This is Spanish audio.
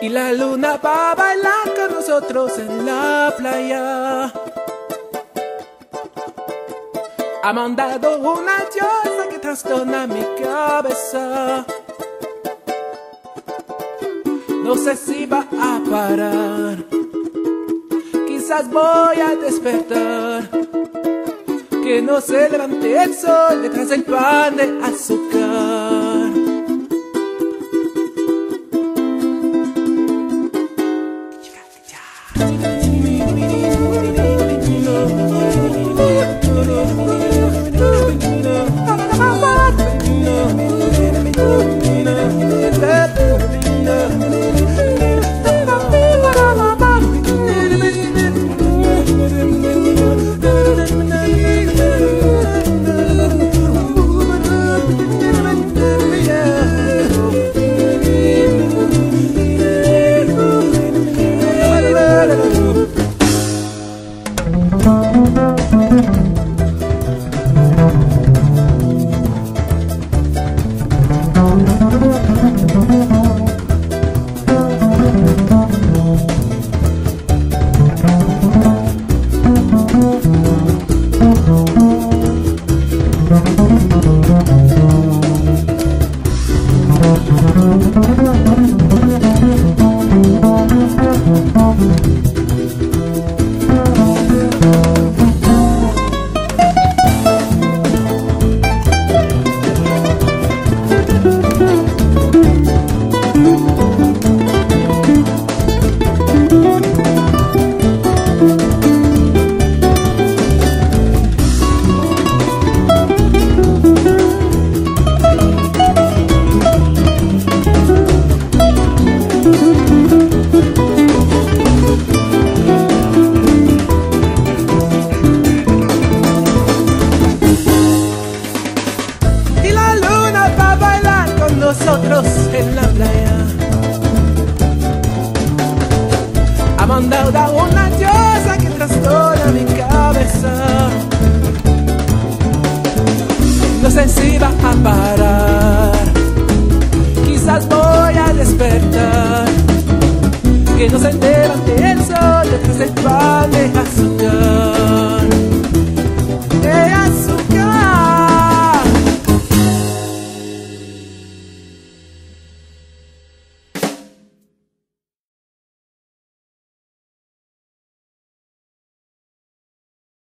Y la luna va a bailar con nosotros en la playa. Ha mandado una diosa que trastorna mi cabeza. No sé si va a parar. Quizás voy a despertar. Que no se levante el sol detrás del pan de azúcar. Nosotros en la playa. Ha mandado una diosa que trastorna mi cabeza. No sé si va a parar. Quizás voy a despertar. Que no se levante el sol detrás del pan de azúcar.